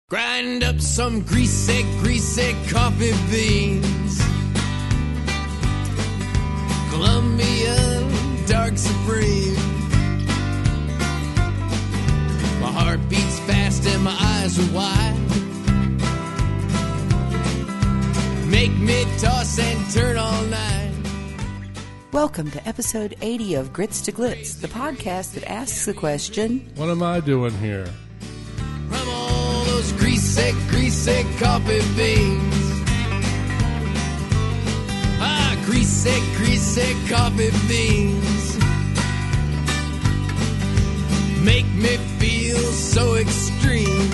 Grind up some greasy coffee beans. Colombian Dark Supreme. My heart beats fast and my eyes are wide. Make me toss and turn all night. Welcome to episode 80 of Grits to Glitz, the podcast that asks the question, what am I doing here? From all those greasy coffee beans. Ah, greasy coffee beans. Make me feel so extreme.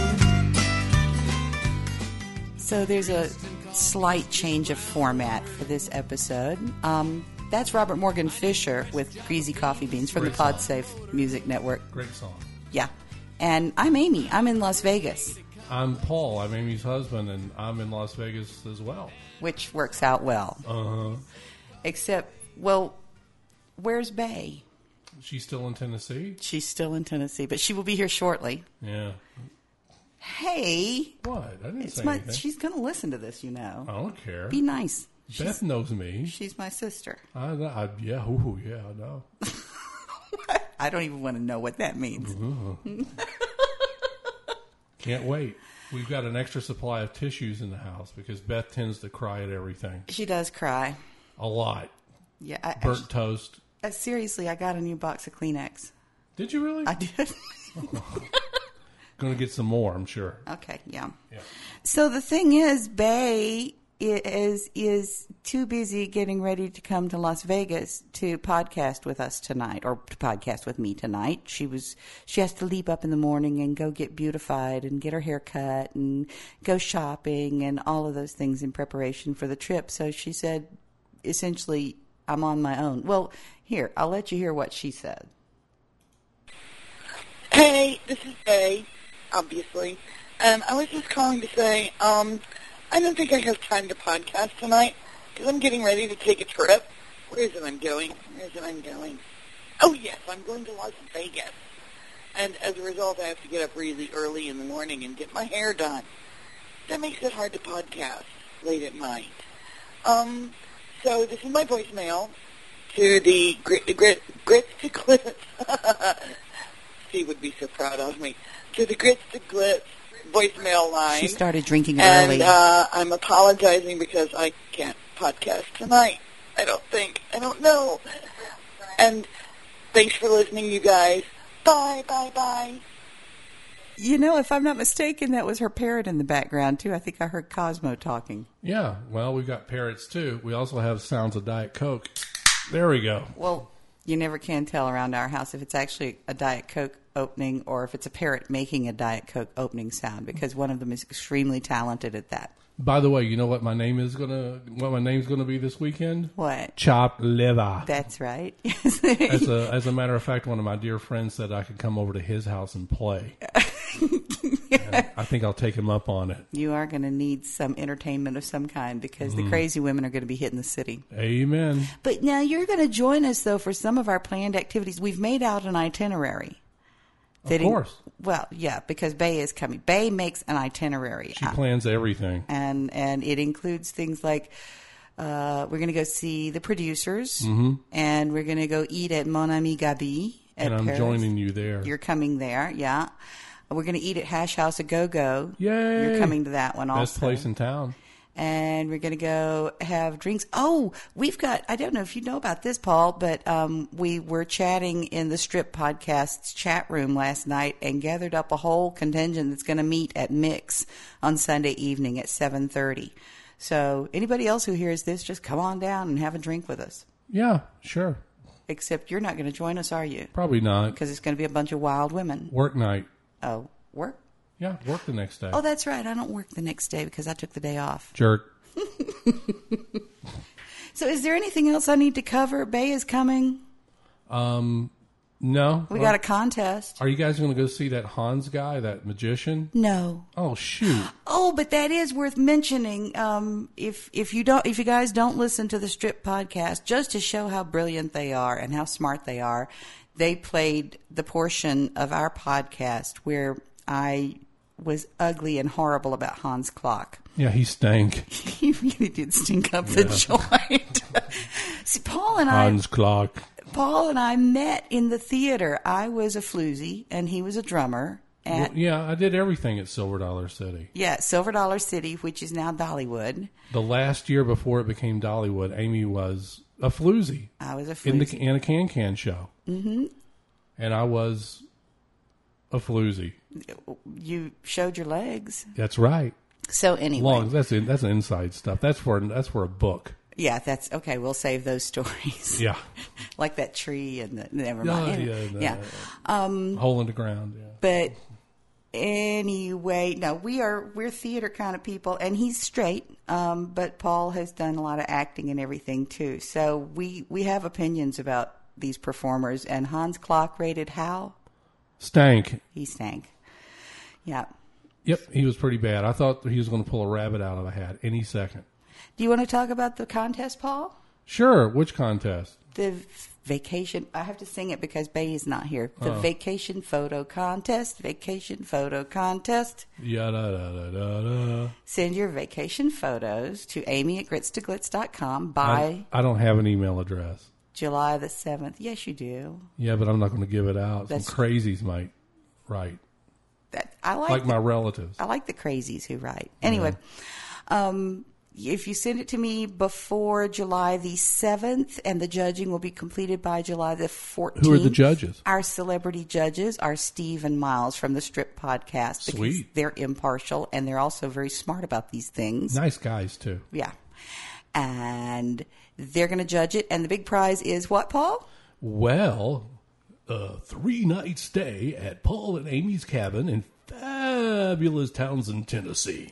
So there's a slight change of format for this episode. That's Robert Morgan Fisher with Greasy Coffee Beans from Great the song. PodSafe Music Network. Great song. Yeah. And I'm Amy. I'm in Las Vegas, I'm Paul. I'm Amy's husband, and I'm in Las Vegas as well. which works out well. Uh-huh. Except, well, where's Bay? She's still in Tennessee? She's still in Tennessee, but she will be here shortly. Yeah. Hey. What? I didn't It's say my. anything. She's going to listen to this, you know. I don't care. Be nice. Beth knows me. She's my sister. I know. I don't even want to know what that means. Can't wait. We've got an extra supply of tissues in the house because Beth tends to cry at everything. She does cry. A lot. Yeah. Burnt toast. Seriously, I got a new box of Kleenex. Did you really? I did. Going to get some more, I'm sure. Okay, yeah. Yeah. So the thing is, Bay is too busy getting ready to come to Las Vegas to podcast with us tonight, or to podcast with me tonight. She has to leap up in the morning and go get beautified and get her hair cut and go shopping and all of those things in preparation for the trip. So she said, essentially, I'm on my own. Well, here, I'll let you hear what she said. Hey, this is Bay, obviously. And I was just calling to say, I don't think I have time to podcast tonight because I'm getting ready to take a trip. Where is it I'm going? Oh, yes, I'm going to Las Vegas. And as a result, I have to get up really early in the morning and get my hair done. That makes it hard to podcast late at night. So this is my voicemail to the Grits to Glitz. Steve would be so proud of me. To the Grits to Glitz voicemail line. She started drinking and, early. I'm apologizing because I can't podcast tonight. I don't know. And thanks for listening, you guys. Bye. You know, if I'm not mistaken, that was her parrot in the background, too. I think I heard Cosmo talking. Yeah, well, we've got parrots, too. We also have sounds of Diet Coke. There we go. Well, you never can tell around our house if it's actually a Diet Coke opening or if it's a parrot making a Diet Coke opening sound, because one of them is extremely talented at that. By the way, you know what my name's gonna be this weekend? What? Chopped liver. That's right. As a matter of fact, one of my dear friends said I could come over to his house and play. And I think I'll take him up on it. You are going to need some entertainment of some kind because the crazy women are going to be hitting the city. Amen. But now you're going to join us, though, for some of our planned activities. We've made out an itinerary. Of course. Well, yeah, because Bay is coming. Bay makes an itinerary. She plans everything. And it includes things like we're going to go see the producers, and we're going to go eat at Mon Ami Gabi at And I'm Paris. joining you there. You're coming there, yeah. We're going to eat at Hash House at Go-Go. Yay! You're coming to that one also. Best place in town. And we're going to go have drinks. Oh, we've got, I don't know if you know about this, Paul, but we were chatting in the Strip Podcast's chat room last night and gathered up a whole contingent that's going to meet at Mix on Sunday evening at 7:30. So anybody else who hears this, just come on down and have a drink with us. Yeah, sure. Except you're not going to join us, are you? Probably not. Because it's going to be a bunch of wild women. Work night. Oh, work? Yeah, work the next day. Oh, that's right. I don't work the next day because I took the day off. Jerk. So is there anything else I need to cover? Bay is coming. No. We got a contest. Are you guys going to go see that Hans guy, that magician? No. Oh, shoot. Oh, but that is worth mentioning. If you guys don't listen to the Strip Podcast, just to show how brilliant they are and how smart they are, they played the portion of our podcast where I was ugly and horrible about Hans Klock. Yeah, he stank. He really did stink up the joint. See, Paul and Hans Klock. Paul and I met in the theater. I was a floozy, and he was a drummer. Well, yeah, I did everything at Silver Dollar City. Yeah, Silver Dollar City, which is now Dollywood. The last year before it became Dollywood, Amy was a floozy. I was a floozy. In a can show. Mm-hmm. And I was a floozy. You showed your legs. That's right. So anyway. That's inside stuff. That's for a book. Yeah, that's okay. We'll save those stories. Yeah. Like that tree and never mind. Yeah. Hole in the ground. Yeah. But anyway, no, we're theater kind of people, and he's straight. But Paul has done a lot of acting and everything too. So we have opinions about these performers. And Hans Klock rated how? Stank. He stank. Yeah. Yep, he was pretty bad. I thought he was going to pull a rabbit out of a hat any second. Do you want to talk about the contest, Paul? Sure. Which contest? The vacation. I have to sing it because Bay is not here. The vacation photo contest. Vacation photo contest. Yeah. Send your vacation photos to amy@gritstoglitz.com by I don't have an email address. July the 7th. Yes, you do. Yeah, but I'm not going to give it out. Some crazies might write. I like my relatives. I like the crazies who write. Anyway, if you send it to me before July the 7th, and the judging will be completed by July the 14th. Who are the judges? Our celebrity judges are Steve and Miles from the Strip Podcast. Because Sweet. They're impartial, and they're also very smart about these things. Nice guys, too. Yeah. And they're going to judge it, and the big prize is what, Paul? Well, a 3-night stay at Paul and Amy's cabin in fabulous Townsend, Tennessee.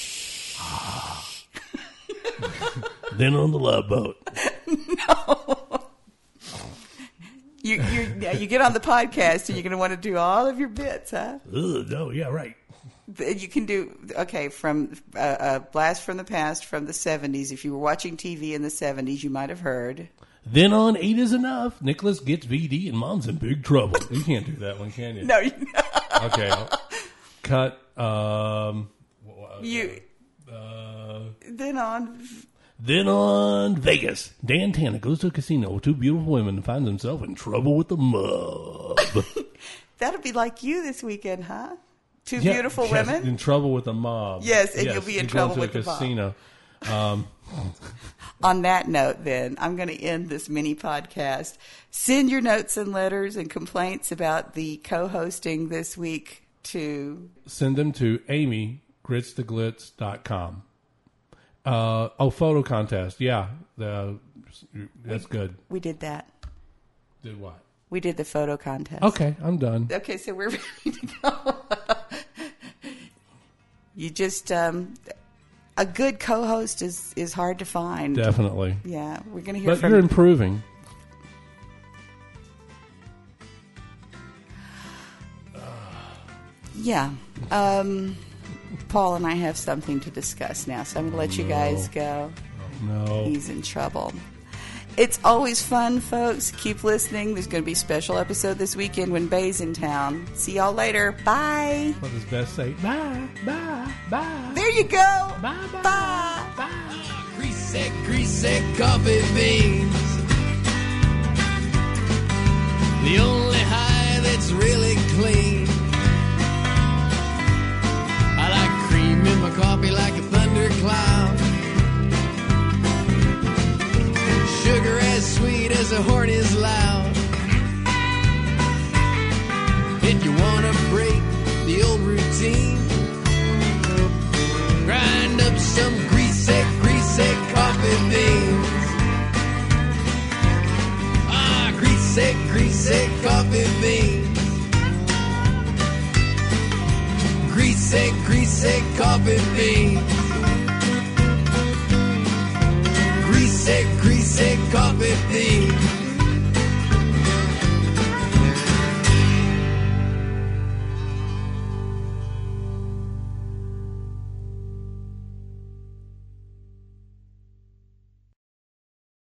Then on the Love Boat. No. You get on the podcast and you're going to want to do all of your bits, huh? No, yeah, right. You can do, from a blast from the past from the 70s. If you were watching TV in the 70s, you might have heard. Then on 8 is Enough, Nicholas gets VD and Mom's in big trouble. You can't do that one, can you? No. Okay, I'll cut. Then on Vegas, Dan Tanner goes to a casino with 2 beautiful women and finds himself in trouble with the mob. That'll be like you this weekend, huh? 2 beautiful women? In trouble with the mob. Yes, and you'll be in trouble with the casino. On that note, then, I'm going to end this mini podcast. Send your notes and letters and complaints about the co-hosting this week to... Send them to amy@gritstoglitz.com. Photo contest. Yeah, that's good. We did that. Did what? We did the photo contest. Okay, I'm done. Okay, so we're ready to go. You just... a good co-host is hard to find. Definitely. Yeah, we're going to hear from... But you're improving. Yeah. Paul and I have something to discuss now, so I'm going to let you guys go. No. He's in trouble. It's always fun, folks. Keep listening. There's going to be a special episode this weekend when Bay's in town. See y'all later. Bye. What does Beth say? Bye, bye, bye. There you go. Bye, bye, bye. Bye. Greasy coffee beans. The only high that's really clean. I like cream in my coffee like a thundercloud. Sugar as sweet as a horn is loud. If you want to break the old routine, grind up some greasy coffee beans. Greasy coffee beans. Greasy coffee beans. Greasy coffee beans.